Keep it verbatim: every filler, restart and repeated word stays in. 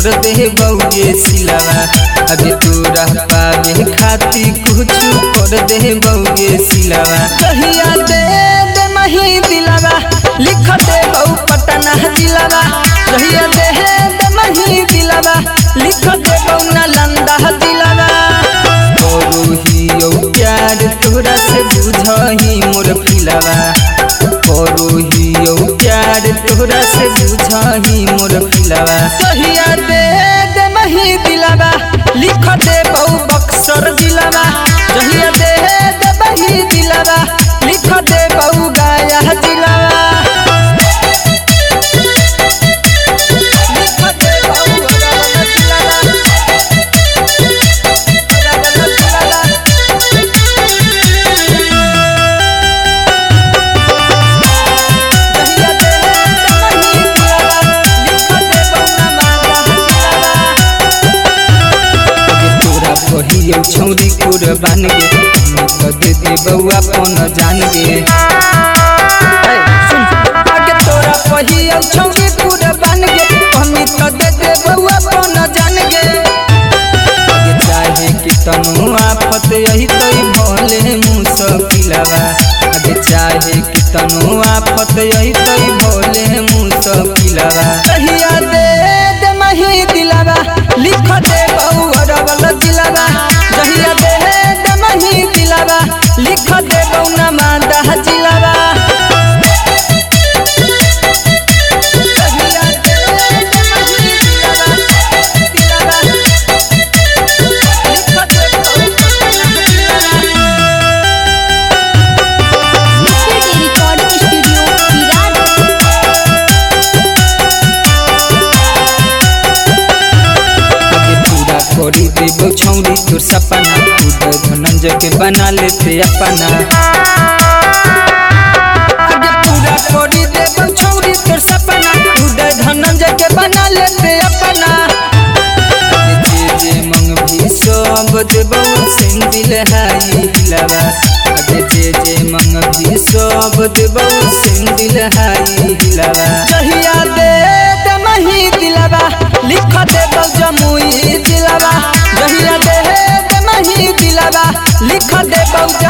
कर दे बउए सिलावा। अबे तोरा पावे खाती कुछ कर दे बउए सिलावा। कहिया दे दे मही दिलावा लिख दे बउ पटना जिलावा। कहिया दे दे मही दिलावा लिख दे बउ नालंदा जिलावा। करोहियो प्यार तोरा से बुझही मोर फिलावा। करोहियो प्यार तोरा से बुझही मोर फिलावा। कहिया दे दे मही दिलावा लिख दे बउ बक्सर जिलावा। कहिया दे दे मही दिलावा लिख दे बउ गया जिलावा। कहियो छौरी कुर्बान गे तो दे दे बउआ पन जान गे। आगे तोरा कहियो छौरी कुर्बान गे हमी तो दे दे बउआ पन जान गे। आगे चाहे कि तनु आफत यही तई भोले मुसकिलवा। आगे चाहे कि तनु आफत यही तई भोले मुसकिलवा। कहिया दे दे मही दिलावा लिख दे बउ अरवल जिलावा। कहिया दे दे मही दिलावा लिख दे बउ नालंदा जिलावा। करी देबो छौरी तोर सपना तू धनंजय के बना लेते अपना। आगे पूरा करी देबो छौरी तोर सपना तू धनंजय के बना लेते अपना। जे जे मंग भी सब देबो सिंदिल हाई हिलावा। आगे जे जे मंग भी सब देबो सिंदिल हाई हिलावा। कहिया दे दे मही दिलावा लिख दे बउ जमुई जिलावा। कहिया दे दे मही दिलावा लिख दे बउ